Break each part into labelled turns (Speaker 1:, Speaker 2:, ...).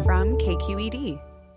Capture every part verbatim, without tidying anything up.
Speaker 1: from K Q E D.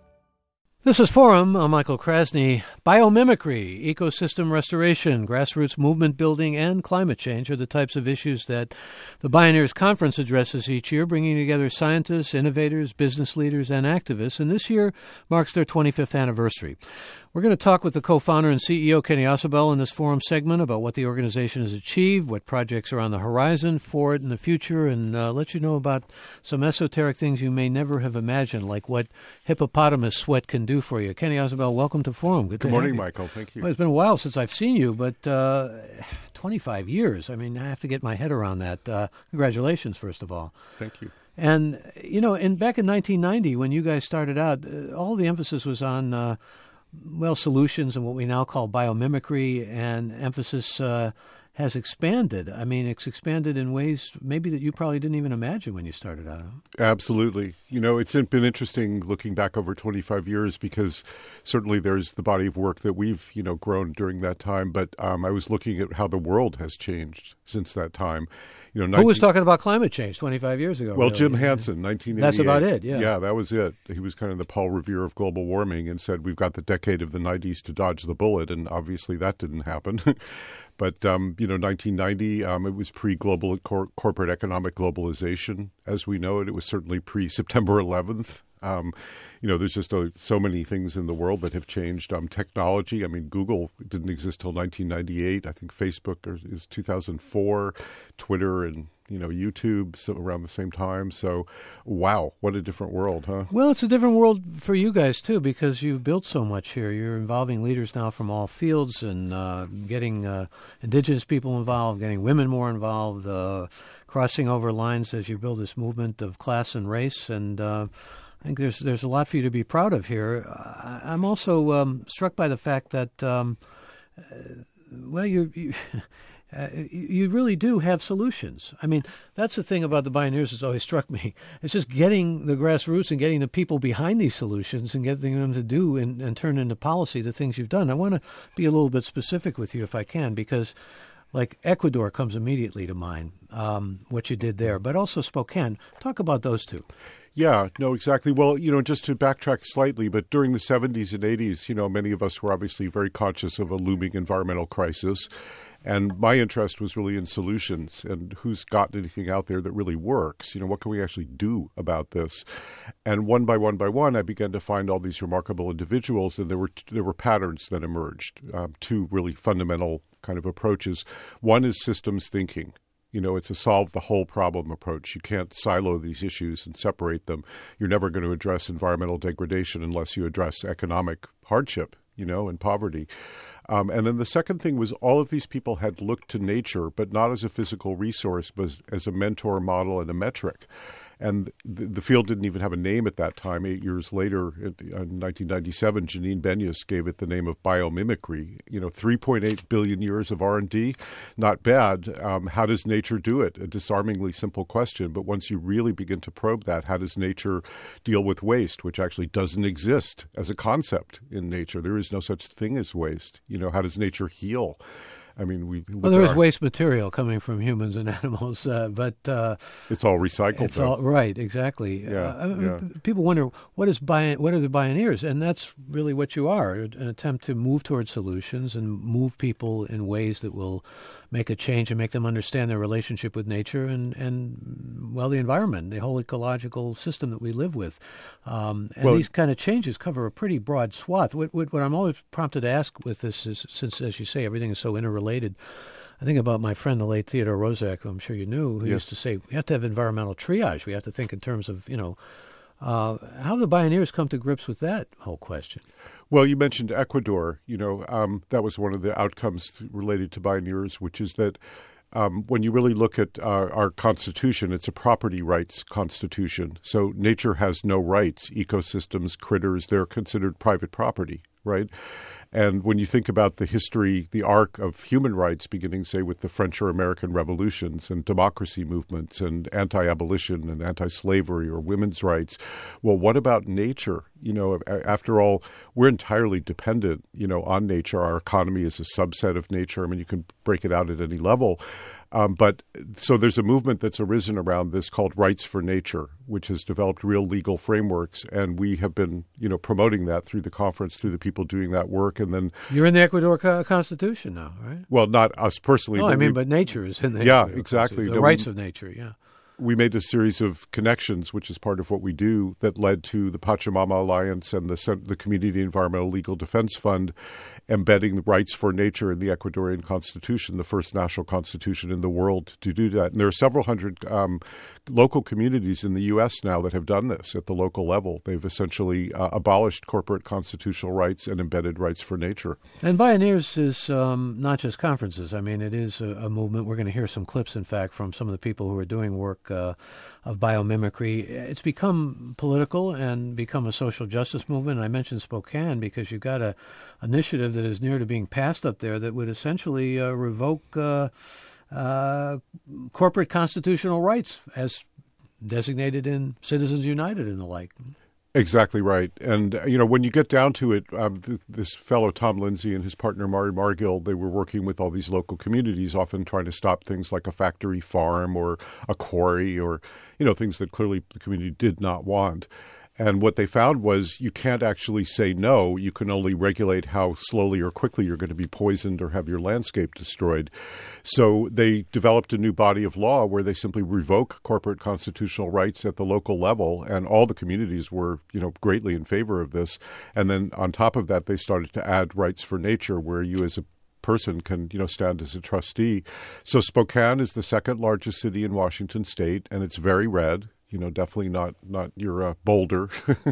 Speaker 2: This is Forum. I'm Michael Krasny. Biomimicry, ecosystem restoration, grassroots movement building, and climate change are the types of issues that the Bioneers Conference addresses each year, bringing together scientists, innovators, business leaders, and activists. And this year marks their twenty-fifth anniversary. We're going to talk with the co-founder and C E O, Kenny Ausubel, in this forum segment about what the organization has achieved, what projects are on the horizon for it in the future, and uh, let you know about some esoteric things you may never have imagined, like what hippopotamus sweat can do for you. Kenny Ausubel, welcome to Forum. Good,
Speaker 3: Good
Speaker 2: to
Speaker 3: morning,
Speaker 2: have you.
Speaker 3: Michael. Thank you.
Speaker 2: Well, it's been a while since I've seen you, but uh, twenty-five years. I mean, I have to get my head around that. Uh, congratulations, first of all.
Speaker 3: Thank you.
Speaker 2: And, you know, in back in nineteen ninety, when you guys started out, uh, all the emphasis was on uh, well, solutions and what we now call biomimicry, and emphasis uh, has expanded. I mean, it's expanded in ways maybe that you probably didn't even imagine when you started out.
Speaker 3: Absolutely. You know, it's been interesting looking back over twenty-five years because certainly there's the body of work that we've, you know, grown during that time. But um, I was looking at how the world has changed since that time. You know, nineteen
Speaker 2: Who was talking about climate change twenty-five years ago?
Speaker 3: Well,
Speaker 2: really?
Speaker 3: Jim Hansen, nineteen eighty-eight.
Speaker 2: That's about it, yeah.
Speaker 3: Yeah, that was it. He was kind of the Paul Revere of global warming and said, we've got the decade of the nineties to dodge the bullet, and obviously that didn't happen. But, um, you know, nineteen ninety, um, it was pre-global cor- corporate economic globalization as we know it. It was certainly pre-September eleventh. Um, you know, there's just uh, so many things in the world that have changed. Um, technology, I mean, Google didn't exist till nineteen ninety-eight. I think Facebook is two thousand four, Twitter and, you know, YouTube so around the same time. So, wow, what a different world, huh?
Speaker 2: Well, it's a different world for you guys, too, because you've built so much here. You're involving leaders now from all fields and uh, getting uh, indigenous people involved, getting women more involved, uh, crossing over lines as you build this movement of class and race. And uh, I think there's there's a lot for you to be proud of here. I, I'm also um, struck by the fact that, um, uh, well, you you, uh, you really do have solutions. I mean, that's the thing about the Bioneers that's always struck me. It's just getting the grassroots and getting the people behind these solutions and getting them to do and, and turn into policy the things you've done. I want to be a little bit specific with you if I can, because like Ecuador comes immediately to mind, um, what you did there, but also Spokane. Talk about those two.
Speaker 3: Yeah, no, exactly. Well, you know, just to backtrack slightly, but during the seventies and eighties, you know, many of us were obviously very conscious of a looming environmental crisis. And my interest was really in solutions and who's got anything out there that really works. You know, what can we actually do about this? And one by one by one, I began to find all these remarkable individuals, and there were there were patterns that emerged, um, two really fundamental kind of approaches. One is systems thinking. You know, it's a solve the whole problem approach. You can't silo these issues and separate them. You're never going to address environmental degradation unless you address economic hardship, you know, and poverty. Um, and then the second thing was all of these people had looked to nature, but not as a physical resource, but as a mentor, model, and a metric. And the, the field didn't even have a name at that time. Eight years later, in nineteen ninety-seven, Janine Benyus gave it the name of biomimicry. You know, three point eight billion years of R and D, not bad. Um, how does nature do it? A disarmingly simple question. But once you really begin to probe that, how does nature deal with waste, which actually doesn't exist as a concept in nature? There is no such thing as waste. You know, how does nature heal? I mean, we.
Speaker 2: Well, there is our, waste material coming from humans and animals, uh, but uh,
Speaker 3: it's all recycled.
Speaker 2: It's
Speaker 3: though.
Speaker 2: all right, exactly.
Speaker 3: Yeah,
Speaker 2: uh, I mean,
Speaker 3: yeah.
Speaker 2: People wonder what is bio, what are the Bioneers, and that's really what you are: an attempt to move towards solutions and move people in ways that will make a change and make them understand their relationship with nature and, and well, the environment, the whole ecological system that we live with. Um, and
Speaker 3: well,
Speaker 2: these kind of changes cover a pretty broad swath. What, what, what I'm always prompted to ask with this is, since, as you say, everything is so interrelated, I think about my friend, the late Theodore Roszak, who I'm sure you knew, who
Speaker 3: yes.
Speaker 2: used to say, we have to have environmental triage. We have to think in terms of, you know, uh, how the Bioneers come to grips with that whole question.
Speaker 3: Well, you mentioned Ecuador. You know, um, that was one of the outcomes related to Bioneers, which is that um, when you really look at uh, our Constitution, it's a property rights Constitution. So nature has no rights. Ecosystems, critters, they're considered private property, right? And when you think about the history, the arc of human rights beginning, say, with the French or American revolutions and democracy movements and anti-abolition and anti-slavery or women's rights, well, what about nature? You know, after all, we're entirely dependent, you know, on nature. Our economy is a subset of nature. I mean, you can break it out at any level. Um, but so there's a movement that's arisen around this called Rights for Nature, which has developed real legal frameworks, and we have been, you know, promoting that through the conference, through the people doing that work. And then
Speaker 2: you're in the Ecuador co- Constitution now, right?
Speaker 3: Well, not us personally.
Speaker 2: No,
Speaker 3: but
Speaker 2: I mean,
Speaker 3: we,
Speaker 2: but nature is in the
Speaker 3: yeah,
Speaker 2: Ecuador
Speaker 3: exactly.
Speaker 2: The
Speaker 3: no,
Speaker 2: rights
Speaker 3: we,
Speaker 2: of nature, yeah.
Speaker 3: We made a series of connections, which is part of what we do, that led to the Pachamama Alliance and the the Community Environmental Legal Defense Fund embedding the rights for nature in the Ecuadorian Constitution, the first national constitution in the world to do that. And there are several hundred um, local communities in the U S now that have done this at the local level. They've essentially uh, abolished corporate constitutional rights and embedded rights for nature.
Speaker 2: And Bioneers is um, not just conferences. I mean, it is a, a movement. We're going to hear some clips, in fact, from some of the people who are doing work uh, of biomimicry. It's become political and become a social justice movement. And I mentioned Spokane because you've got a initiative that is near to being passed up there that would essentially uh, revoke uh, uh, corporate constitutional rights as designated in Citizens United and the like.
Speaker 3: Exactly right. And, you know, when you get down to it, um, th- this fellow Tom Lindsay and his partner Mari Margill, they were working with all these local communities, often trying to stop things like a factory farm or a quarry or, you know, things that clearly the community did not want. And what they found was you can't actually say no. You can only regulate how slowly or quickly you're going to be poisoned or have your landscape destroyed. So they developed a new body of law where they simply revoke corporate constitutional rights at the local level. And all the communities were, you know, greatly in favor of this. And then on top of that, they started to add rights for nature where you as a person can, you know, stand as a trustee. So Spokane is the second largest city in Washington state, and it's very red. You know, definitely not not your uh, Boulder,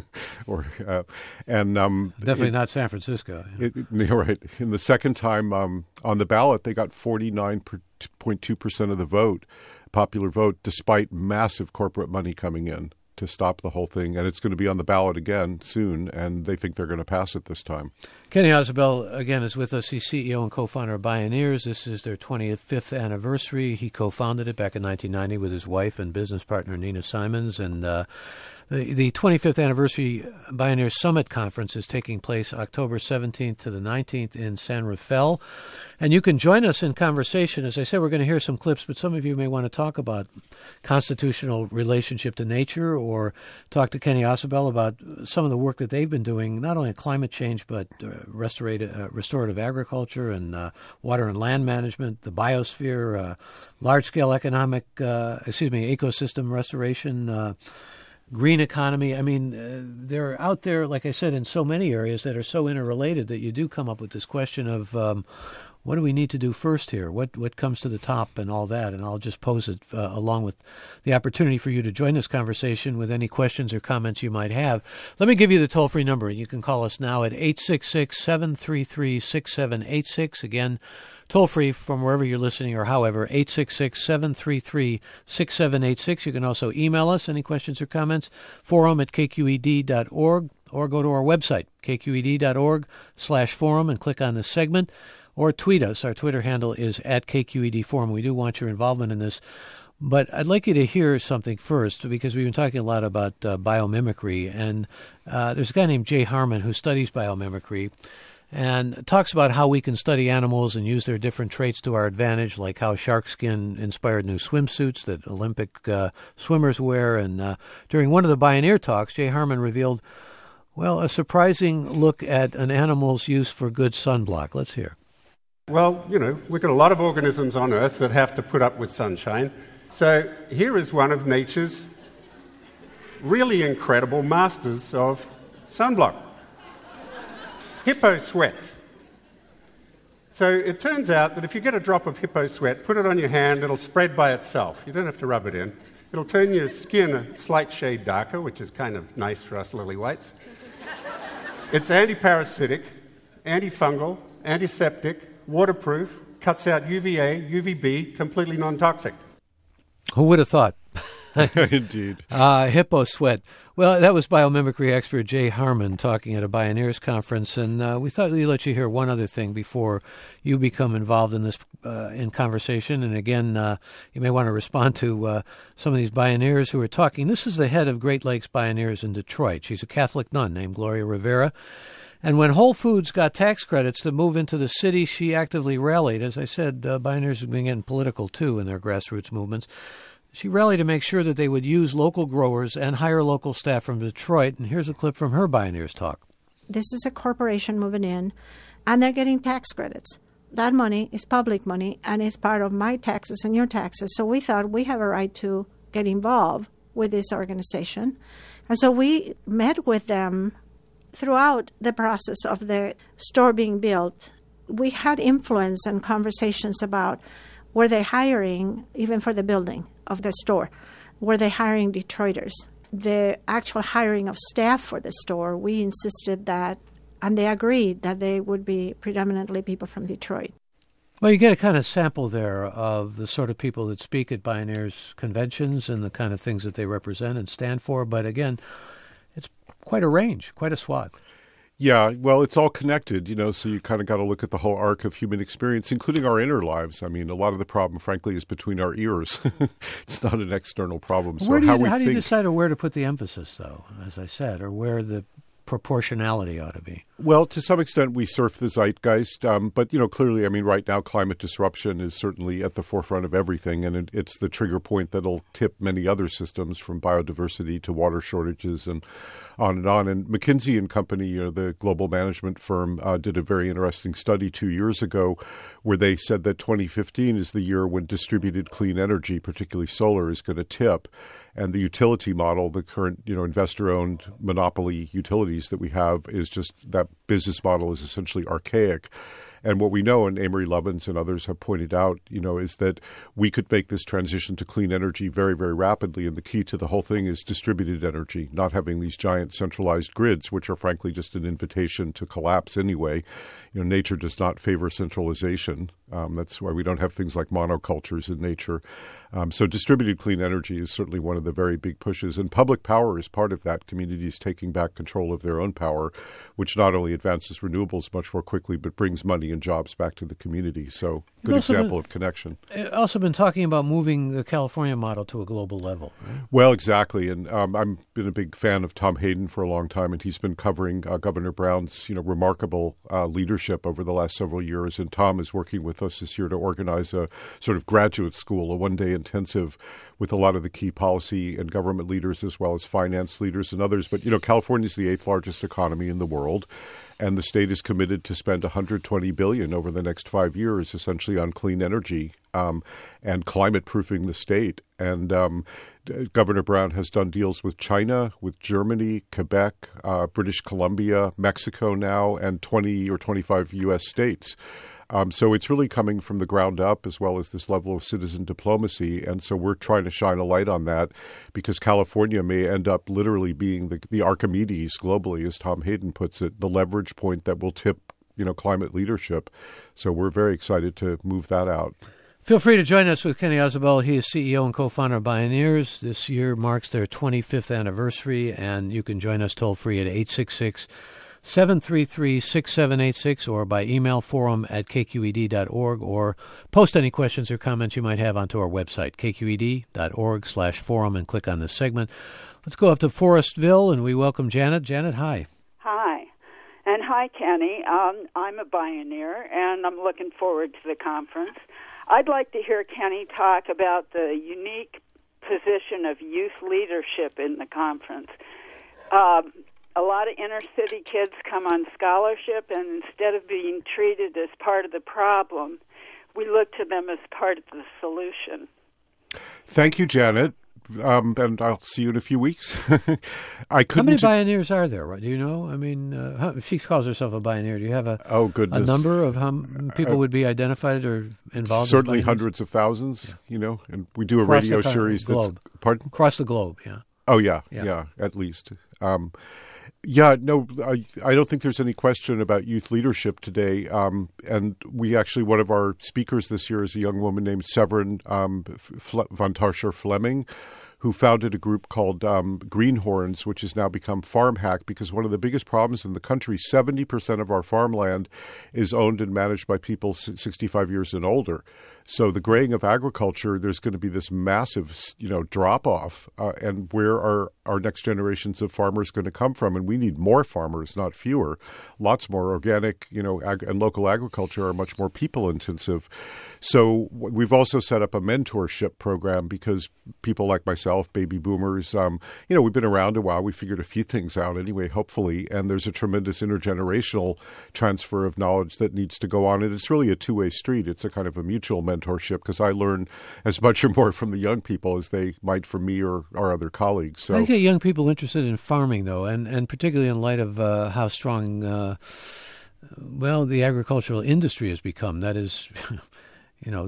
Speaker 3: or uh, and um,
Speaker 2: definitely
Speaker 3: it,
Speaker 2: not San Francisco. Yeah.
Speaker 3: It, you're right. In the second time um, on the ballot, they got forty-nine point two percent of the vote, popular vote, despite massive corporate money coming in to stop the whole thing. And it's going to be on the ballot again soon, and they think they're going to pass it this time.
Speaker 2: Kenny Ausubel, again, is with us. He's C E O and co-founder of Bioneers. This is their twenty-fifth anniversary. He co-founded it back in nineteen ninety with his wife and business partner, Nina Simons. And uh, the, the twenty-fifth anniversary Bioneers Summit Conference is taking place October seventeenth to the nineteenth in San Rafael. And you can join us in conversation. As I said, we're going to hear some clips, but some of you may want to talk about constitutional relationship to nature or talk to Kenny Ausubel about some of the work that they've been doing, not only on climate change, but uh, restorative, uh, restorative agriculture and uh, water and land management, the biosphere, uh, large-scale economic, uh, excuse me, ecosystem restoration, uh, green economy. I mean, uh, they're out there, like I said, in so many areas that are so interrelated that you do come up with this question of um, what do we need to do first here? What what comes to the top and all that? And I'll just pose it uh, along with the opportunity for you to join this conversation with any questions or comments you might have. Let me give you the toll-free number. You can call us now at eight six six, seven three three, six seven eight six. Again, toll-free from wherever you're listening or however, eight six six, seven three three, six seven eight six. You can also email us any questions or comments, forum at k q e d dot org, or go to our website, k q e d dot org slash forum, and click on this segment. Or tweet us. Our Twitter handle is at K Q E D Forum. We do want your involvement in this. But I'd like you to hear something first, because we've been talking a lot about uh, biomimicry. And uh, there's a guy named Jay Harmon who studies biomimicry and talks about how we can study animals and use their different traits to our advantage, like how shark skin inspired new swimsuits that Olympic uh, swimmers wear. And uh, during one of the Bioneer talks, Jay Harmon revealed, well, a surprising look at an animal's use for good sunblock. Let's hear.
Speaker 1: Well, you know, we've got a lot of organisms on Earth that have to put up with sunshine. So here is one of nature's really incredible masters of sunblock. Hippo sweat. So it turns out that if you get a drop of hippo sweat, put it on your hand, it'll spread by itself. You don't have to rub it in. It'll turn your skin a slight shade darker, which is kind of nice for us lily whites. It's anti-parasitic, antifungal, antiseptic, waterproof, cuts out U V A, U V B, completely non-toxic.
Speaker 2: Who would have thought?
Speaker 3: Indeed.
Speaker 2: Uh, hippo sweat. Well, that was biomimicry expert Jay Harmon talking at a Bioneers conference, and uh, we thought we'd let you hear one other thing before you become involved in this uh, in conversation. And again, uh, you may want to respond to uh, some of these Bioneers who are talking. This is the head of Great Lakes Bioneers in Detroit. She's a Catholic nun named Gloria Rivera. And when Whole Foods got tax credits to move into the city, she actively rallied. As I said, uh, Bioneers have been getting political, too, in their grassroots movements. She rallied to make sure that they would use local growers and hire local staff from Detroit. And here's a clip from her Bioneers talk.
Speaker 4: This is a corporation moving in, and they're getting tax credits. That money is public money, and it's part of my taxes and your taxes. So we thought we have a right to get involved with this organization. And so we met with them throughout the process of the store being built. We had influence and conversations about were they hiring, even for the building of the store, were they hiring Detroiters? The actual hiring of staff for the store, we insisted that, and they agreed that they would be predominantly people from Detroit.
Speaker 2: Well, you get a kind of sample there of the sort of people that speak at Bioneers conventions and the kind of things that they represent and stand for. But again, it's quite a range, quite a swath.
Speaker 3: Yeah, well, it's all connected, you know, so you kind of got to look at the whole arc of human experience, including our inner lives. I mean, a lot of the problem, frankly, is between our ears. It's not an external problem. So
Speaker 2: where do you,
Speaker 3: how we
Speaker 2: how do
Speaker 3: think...
Speaker 2: you decide on where to put the emphasis, though, as I said, or where the proportionality ought to be?
Speaker 3: Well, to some extent, we surf the zeitgeist. Um, but, you know, clearly, I mean, right now, climate disruption is certainly at the forefront of everything. And it, it's the trigger point that'll tip many other systems, from biodiversity to water shortages and on and on. And McKinsey and Company, you know, the global management firm, uh, did a very interesting study two years ago where they said that twenty fifteen is the year when distributed clean energy, particularly solar, is going to tip. And the utility model, the current, you know, investor-owned monopoly utilities that we have, is just that business model is essentially archaic. And what we know, and Amory Lovins and others have pointed out, you know, is that we could make this transition to clean energy very, very rapidly. And the key to the whole thing is distributed energy, not having these giant centralized grids, which are frankly just an invitation to collapse anyway. You know, nature does not favor centralization. Um, that's why we don't have things like monocultures in nature. Um, so distributed clean energy is certainly one of the very big pushes. And public power is part of that. Communities taking back control of their own power, which not only advances renewables much more quickly, but brings money and jobs back to the community. So good example
Speaker 2: been,
Speaker 3: of connection.
Speaker 2: Also been talking about moving the California model to a global level. Right?
Speaker 3: Well, exactly. And um, I've been a big fan of Tom Hayden for a long time, and he's been covering uh, Governor Brown's, you know, remarkable uh, leadership over the last several years. And Tom is working with us this year to organize a sort of graduate school, a one-day intensive with a lot of the key policy and government leaders as well as finance leaders and others. But, you know, California is the eighth largest economy in the world, and the state is committed to spend one hundred twenty billion dollars over the next five years essentially on clean energy um, and climate-proofing the state. And um, Governor Brown has done deals with China, with Germany, Quebec, uh, British Columbia, Mexico now, and twenty or twenty-five U S states. Um, so it's really coming from the ground up, as well as this level of citizen diplomacy. And so we're trying to shine a light on that, because California may end up literally being the, the Archimedes globally, as Tom Hayden puts it, the leverage point that will tip, you know, climate leadership. So we're very excited to move that out.
Speaker 2: Feel free to join us with Kenny Ausubel. He is C E O and co-founder of Bioneers. This year marks their twenty-fifth anniversary, and you can join us toll-free at eight six six, seven three three, six seven eight six or by email forum at k q e d dot org, or post any questions or comments you might have onto our website, k q e d dot org slash forum, and click on this segment. Let's go up to Forestville, and we welcome Janet. Janet, hi.
Speaker 5: Hi. And hi, Kenny. Um, I'm a Bioneer, and I'm looking forward to the conference. I'd like to hear Kenny talk about the unique position of youth leadership in the conference. Um, a lot of inner-city kids come on scholarship, and instead of being treated as part of the problem, we look to them as part of the solution.
Speaker 3: Thank you, Janet. Um, and I'll see you in a few weeks. I couldn't.
Speaker 2: How many Bioneers are there? Do you know? I mean, uh, how, if she calls herself a Bioneer, do you have a
Speaker 3: oh goodness
Speaker 2: a number of how people uh, would be identified or involved?
Speaker 3: Certainly
Speaker 2: in
Speaker 3: hundreds of thousands. Yeah. You know, and we do a
Speaker 2: Across
Speaker 3: radio
Speaker 2: the
Speaker 3: series
Speaker 2: globe.
Speaker 3: that's pardon
Speaker 2: across the globe. Yeah.
Speaker 3: Oh yeah,
Speaker 2: yeah,
Speaker 3: yeah at least. Um, Yeah, no, I, I don't think there's any question about youth leadership today. Um, and we actually, one of our speakers this year is a young woman named Severin um, F- von Tarscher Fleming, who founded a group called um, Greenhorns, which has now become Farm Hack, because one of the biggest problems in the country, seventy percent of our farmland is owned and managed by people sixty-five years and older. So the graying of agriculture, there's going to be this massive, you know, drop-off. Uh, and where are our next generations of farmers going to come from? And we need more farmers, not fewer. Lots more organic, you know, ag- and local agriculture are much more people intensive. So we've also set up a mentorship program because people like myself, baby boomers, um, you know, we've been around a while. We figured a few things out anyway, hopefully. And there's a tremendous intergenerational transfer of knowledge that needs to go on. And it's really a two-way street. It's a kind of a mutual mentorship because I learn as much or more from the young people as they might from me or our other colleagues. So
Speaker 2: I get young people interested in farming, though, and, and particularly in light of uh, how strong, uh, well, the agricultural industry has become. That is, you know,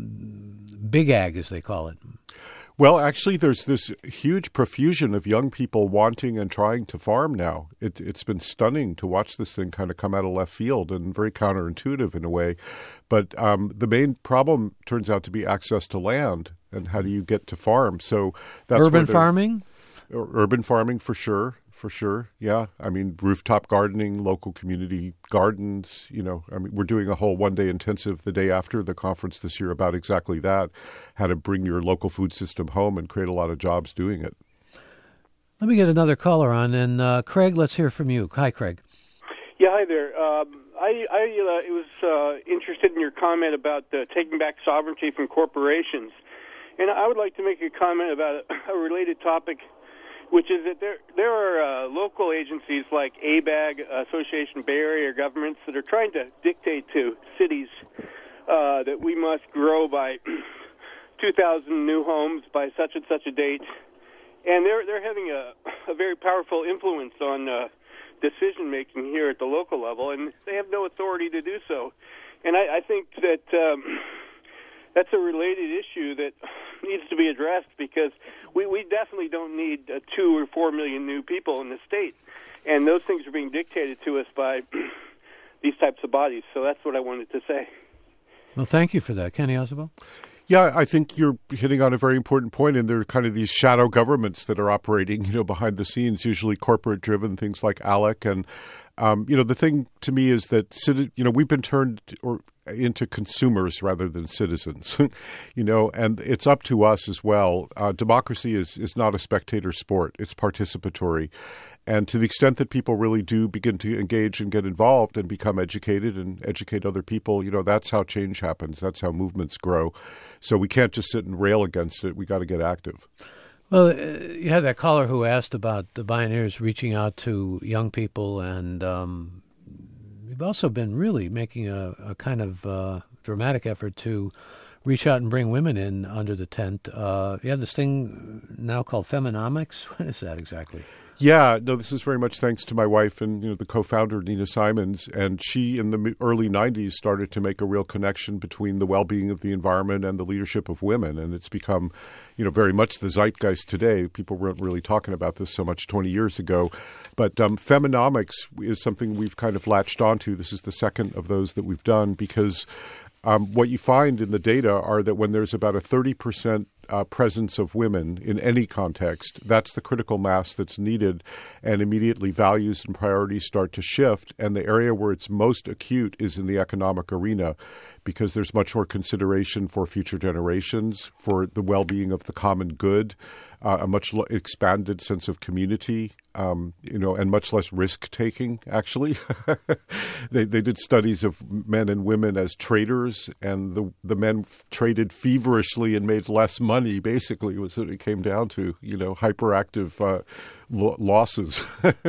Speaker 2: big ag, as they call it.
Speaker 3: Well, actually, there's this huge profusion of young people wanting and trying to farm now. It, it's been stunning to watch this thing kind of come out of left field and very counterintuitive in a way. But um, the main problem turns out to be access to land and how do you get to farm. So that's
Speaker 2: urban farming?
Speaker 3: Urban farming for sure. For sure, yeah. I mean, rooftop gardening, local community gardens, you know, I mean, we're doing a whole one-day intensive the day after the conference this year about exactly that, how to bring your local food system home and create a lot of jobs doing it.
Speaker 2: Let me get another caller on, and uh, Craig, let's hear from you. Hi, Craig.
Speaker 6: Yeah, hi there. Um, I, I uh, was uh, interested in your comment about uh, taking back sovereignty from corporations, and I would like to make a comment about a, a related topic, which is that there there are uh, local agencies like A B A G, Association Bay Area Governments, that are trying to dictate to cities uh, that we must grow by two thousand new homes by such and such a date. And they're they're having a, a very powerful influence on uh, decision-making here at the local level, and they have no authority to do so. And I, I think that um, that's a related issue that needs to be addressed because we, we definitely don't need uh, two or four million new people in the state. And those things are being dictated to us by these types of bodies. So that's what I wanted to say.
Speaker 2: Well, thank you for that. Kenny Ausubel?
Speaker 3: Yeah, I think you're hitting on a very important point, and there are kind of these shadow governments that are operating, you know, behind the scenes, usually corporate-driven, things like ALEC. And, um, you know, the thing to me is that, you know, we've been turned or into consumers rather than citizens, you know, and it's up to us as well. Uh, democracy is, is not a spectator sport. It's participatory. And to the extent that people really do begin to engage and get involved and become educated and educate other people, you know, that's how change happens. That's how movements grow. So we can't just sit and rail against it. We got to get active.
Speaker 2: Well, uh, you had that caller who asked about the Bioneers reaching out to young people, and um, we've also been really making a, a kind of uh, dramatic effort to reach out and bring women in under the tent. Uh, you have this thing now called Feminomics. What is that exactly?
Speaker 3: Yeah, no, this is very much thanks to my wife and, you know, the co-founder, Nina Simons. And she, in the early nineties, started to make a real connection between the well-being of the environment and the leadership of women. And it's become, you know, very much the zeitgeist today. People weren't really talking about this so much twenty years ago. But um, Feminomics is something we've kind of latched onto. This is the second of those that we've done because um, what you find in the data are that when there's about a thirty percent Uh, presence of women in any context, that's the critical mass that's needed, and immediately values and priorities start to shift. And the area where it's most acute is in the economic arena, because there's much more consideration for future generations, for the well-being of the common good, uh, a much lo- expanded sense of community, um, you know, and much less risk-taking, actually. they, they did studies of men and women as traders, and the, the men f- traded feverishly and made less money, basically, was what it came down to, you know, hyperactive uh, lo- losses.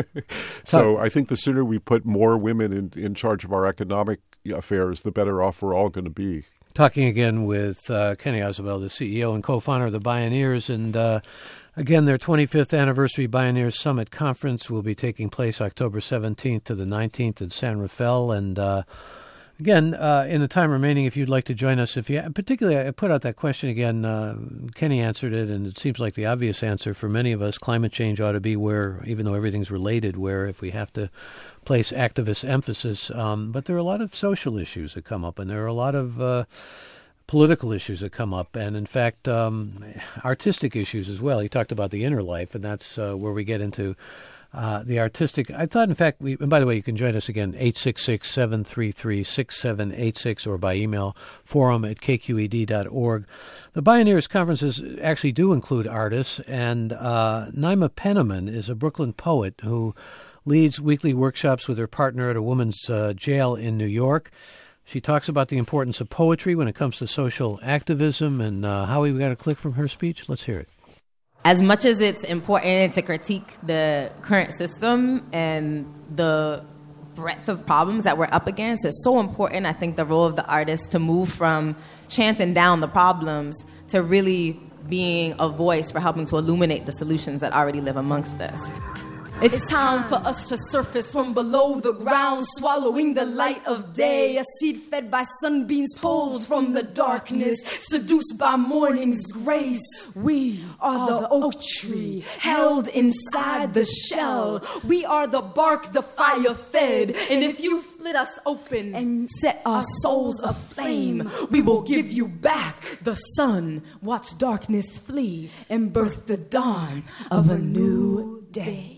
Speaker 3: So I think the sooner we put more women in, in charge of our economic affairs, the better off we're all going to be.
Speaker 2: Talking again with uh, Kenny Ausubel, the C E O and co-founder of the Bioneers, and uh, again, their twenty-fifth anniversary Bioneers Summit Conference will be taking place October seventeenth to the nineteenth in San Rafael. And uh, again, uh, in the time remaining, if you'd like to join us, if you particularly, I put out that question again. Uh, Kenny answered it, and it seems like the obvious answer for many of us: climate change ought to be where, even though everything's related, where if we have to place activist emphasis. Um, but there are a lot of social issues that come up, and there are a lot of uh, political issues that come up, and in fact, um, artistic issues as well. He talked about the inner life, and that's uh, where we get into Uh, the artistic, I thought, in fact, we, and by the way, you can join us again, eight six six, seven three three, six seven eight six, or by email, forum at k q e d dot org. The Bioneers conferences actually do include artists, and uh, Naima Penniman is a Brooklyn poet who leads weekly workshops with her partner at a women's uh, jail in New York. She talks about the importance of poetry when it comes to social activism, and uh, Howie, we got a click from her speech. Let's hear it.
Speaker 7: As much as it's important to critique the current system and the breadth of problems that we're up against, it's so important, I think, the role of the artist to move from chanting down the problems to really being a voice for helping to illuminate the solutions that already live amongst us.
Speaker 8: It's time for us to surface from below the ground, swallowing the light of day. A seed fed by sunbeams, pulled from the darkness, seduced by morning's grace. We are the oak tree, held inside the shell. We are the bark the fire fed. And if you split us open and set our souls aflame, we will give you back the sun, watch darkness flee, and birth the dawn of a new day.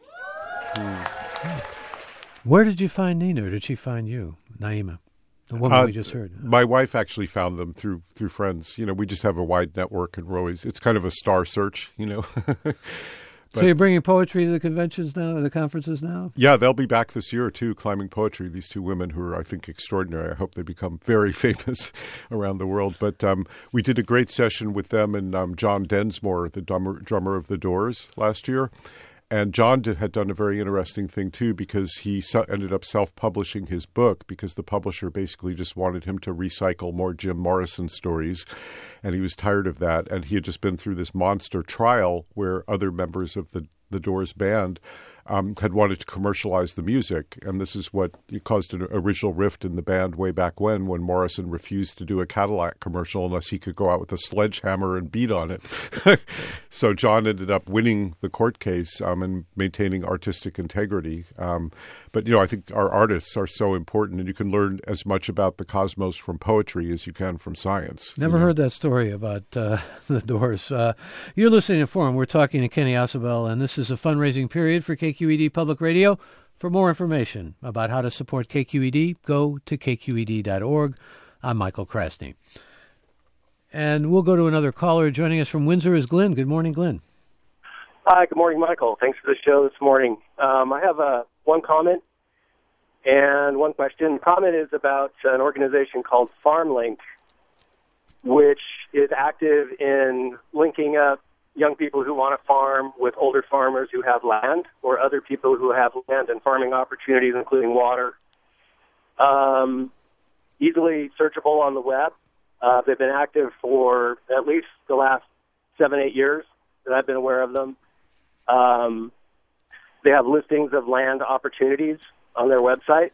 Speaker 2: Where did you find Nina, or did she find you, Naima, the woman
Speaker 3: uh,
Speaker 2: we just heard?
Speaker 3: My wife actually found them through through friends. You know, we just have a wide network, and we're always, it's kind of a star search, you know. But,
Speaker 2: so you're bringing poetry to the conventions now, the conferences now?
Speaker 3: Yeah, they'll be back this year, too, climbing poetry. These two women who are, I think, extraordinary. I hope they become very famous around the world. But um, we did a great session with them and um, John Densmore, the drummer, drummer of The Doors, last year. And John did, had done a very interesting thing, too, because he so, ended up self-publishing his book because the publisher basically just wanted him to recycle more Jim Morrison stories, and he was tired of that. And he had just been through this monster trial where other members of the, the Doors band um, had wanted to commercialize the music, and this is what caused an original rift in the band way back when, when Morrison refused to do a Cadillac commercial unless he could go out with a sledgehammer and beat on it. So John ended up winning the court case um, and maintaining artistic integrity. Um, but, you know, I think our artists are so important, and you can learn as much about the cosmos from poetry as you can from science.
Speaker 2: Never
Speaker 3: you know?
Speaker 2: heard that story about uh, the Doors. Uh, you're listening to Forum. We're talking to Kenny Ausubel, and this is a fundraising period for K Q E D Public Radio. For more information about how to support K Q E D, go to k q e d dot org. I'm Michael Krasny. And we'll go to another caller. Joining us from Windsor is Glenn. Good morning, Glenn.
Speaker 9: Hi, good morning, Michael. Thanks for the show this morning. Um, I have uh, one comment and one question. The comment is about an organization called FarmLink, which is active in linking up young people who want to farm with older farmers who have land, or other people who have land and farming opportunities, including water. Um, easily searchable on the web. Uh, they've been active for at least the last seven, eight years that I've been aware of them. Um, they have listings of land opportunities on their website,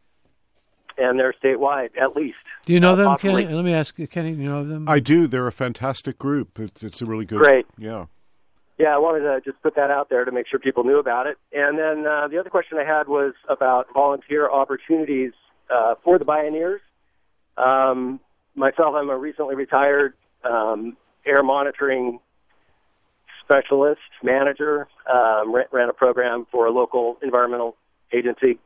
Speaker 9: and they're statewide, at least.
Speaker 2: Do you know
Speaker 9: uh,
Speaker 2: them,
Speaker 9: possibly.
Speaker 2: Kenny? Let me ask you, Kenny, do you know them?
Speaker 3: I do. They're a fantastic group. It's, it's a really good...
Speaker 9: Great.
Speaker 3: Yeah.
Speaker 9: Yeah, I wanted to just put that out there to make sure people knew about it. And then uh, the other question I had was about volunteer opportunities uh, for the Bioneers. Um, myself, I'm a recently retired um, air monitoring specialist, manager, um, ran, ran a program for a local environmental agency.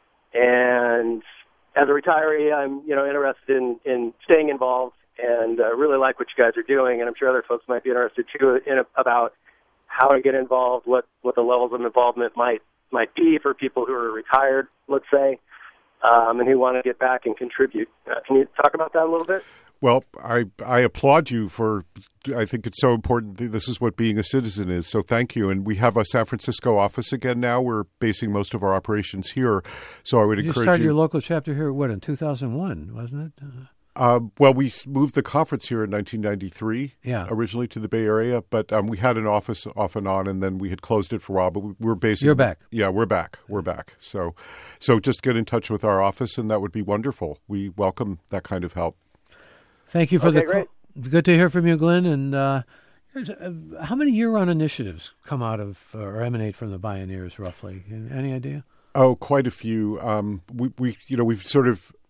Speaker 9: And as a retiree, I'm, you know, interested in, in staying involved, and uh, really like what you guys are doing. And I'm sure other folks might be interested too in about how to get involved, what, what the levels of involvement might might be for people who are retired, let's say, um, and who want to get back and contribute. Uh, can you talk about that a little bit?
Speaker 3: Well, I I applaud you for, I think it's so important. This is what being a citizen is, so thank you. And we have a San Francisco office again now. We're basing most of our operations here, so I would
Speaker 2: you
Speaker 3: encourage you.
Speaker 2: You started your local chapter here, what, in two thousand one, wasn't it? Uh,
Speaker 3: Uh, well, we moved the conference here in nineteen ninety-three,
Speaker 2: yeah.
Speaker 3: originally to the Bay Area, but um, we had an office off and on, and then we had closed it for a while, but we, we're basically...
Speaker 2: You're back.
Speaker 3: Yeah, we're back. We're back. So so just get in touch with our office, and that would be wonderful. We welcome that kind of help.
Speaker 2: Thank you for
Speaker 9: okay,
Speaker 2: the
Speaker 9: great.
Speaker 2: call. Good to hear from you, Glenn. And uh, how many year-round initiatives come out of uh, or emanate from the Bioneers, roughly? Any idea?
Speaker 3: Oh, quite a few. Um, we, we, you know, we've sort of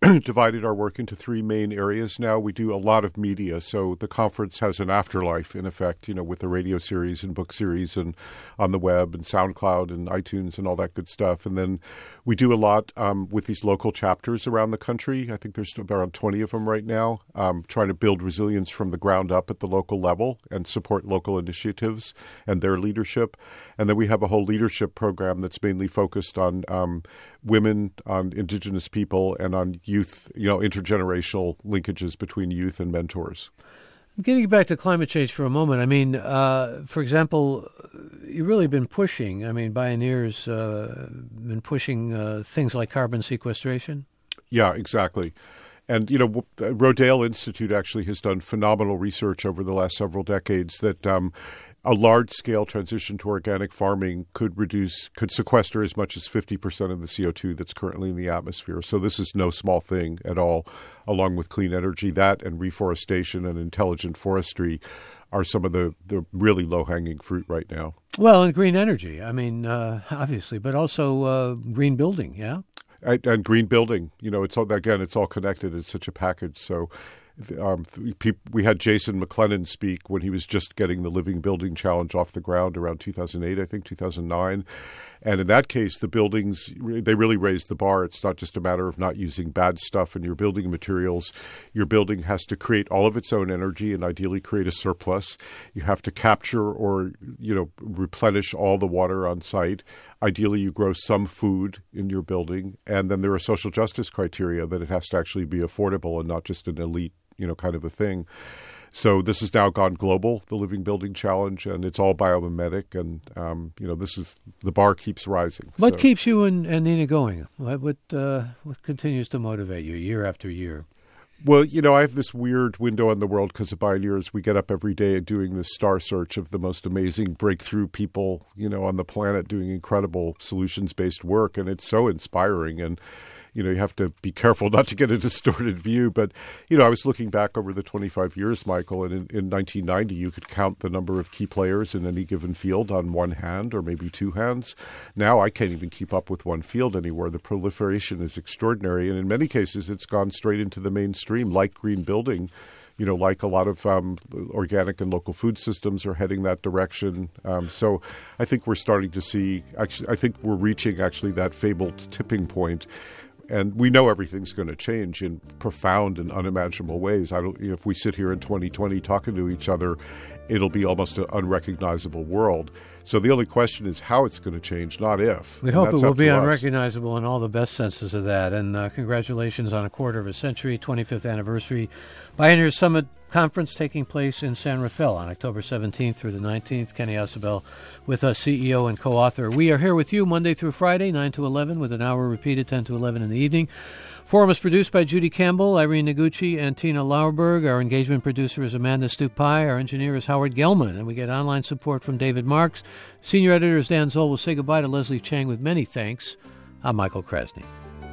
Speaker 3: divided our work into three main areas now. We do a lot of media, so the conference has an afterlife, in effect, you know, with the radio series and book series and on the web and SoundCloud and iTunes and all that good stuff. And then we do a lot um, with these local chapters around the country. I think there's around twenty of them right now, um, trying to build resilience from the ground up at the local level and support local initiatives and their leadership. And then we have a whole leadership program that's mainly focused on um, women, on Indigenous people, and on youth, you know, intergenerational linkages between youth and mentors.
Speaker 2: Getting back to climate change for a moment, I mean, uh, for example, you've really been pushing, I mean, Bioneers uh, been pushing uh, things like carbon sequestration?
Speaker 3: Yeah, exactly. And, you know, Rodale Institute actually has done phenomenal research over the last several decades that um, a large-scale transition to organic farming could reduce, could sequester as much as fifty percent of the C O two that's currently in the atmosphere. So this is no small thing at all, along with clean energy. That and reforestation and intelligent forestry are some of the, the really low-hanging fruit right now.
Speaker 2: Well, and green energy, I mean, uh, obviously, but also uh, green building, yeah?
Speaker 3: And, and green building, you know, it's all, again, it's all connected. It's such a package. So um, we had Jason McLennan speak when he was just getting the Living Building Challenge off the ground around two thousand eight, I think, two thousand nine. And in that case, the buildings, they really raised the bar. It's not just a matter of not using bad stuff in your building materials. Your building has to create all of its own energy and ideally create a surplus. You have to capture or, you know, replenish all the water on site. Ideally, you grow some food in your building. And then there are social justice criteria that it has to actually be affordable and not just an elite, you know, kind of a thing. So this has now gone global, the Living Building Challenge, and it's all biomimetic. And, um, you know, this is, the bar keeps rising.
Speaker 2: What
Speaker 3: so.
Speaker 2: keeps you and, and Nina going? What, what, uh, what continues to motivate you year after year?
Speaker 3: Well, you know, I have this weird window on the world because of Bioneers. We get up every day doing this star search of the most amazing breakthrough people, you know, on the planet doing incredible solutions-based work. And it's so inspiring. And, you know, you have to be careful not to get a distorted view. But, you know, I was looking back over the twenty-five years, Michael, and in, in nineteen ninety, you could count the number of key players in any given field on one hand or maybe two hands. Now I can't even keep up with one field anymore. The proliferation is extraordinary. And in many cases, it's gone straight into the mainstream, like green building. You know, like a lot of um, organic and local food systems are heading that direction. Um, so I think we're starting to see, actually, I think we're reaching actually that fabled tipping point. And we know everything's going to change in profound and unimaginable ways. I don't, you know, if we sit here in twenty twenty talking to each other, it'll be almost an unrecognizable world. So the only question is how it's going to change, not if.
Speaker 2: We hope it will be unrecognizable in all the best senses of that. And uh, congratulations on a quarter of a century, twenty-fifth anniversary. Bioneers Summit Conference taking place in San Rafael on October seventeenth through the nineteenth. Kenny Ausubel with us, C E O and co-author. We are here with you Monday through Friday, nine to eleven, with an hour repeated, ten to eleven in the evening. Forum is produced by Judy Campbell, Irene Noguchi, and Tina Lauerberg. Our engagement producer is Amanda Stupai. Our engineer is Howard Gelman. And we get online support from David Marks. Senior editor is Dan Zoll. We'll say goodbye to Leslie Chang with many thanks. I'm Michael Krasny.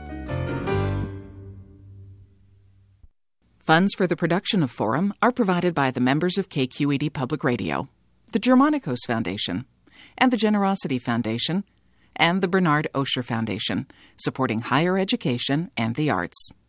Speaker 10: Funds for the production of Forum are provided by the members of K Q E D Public Radio, the Germanicos Foundation, and the Generosity Foundation, and the Bernard Osher Foundation, supporting higher education and the arts.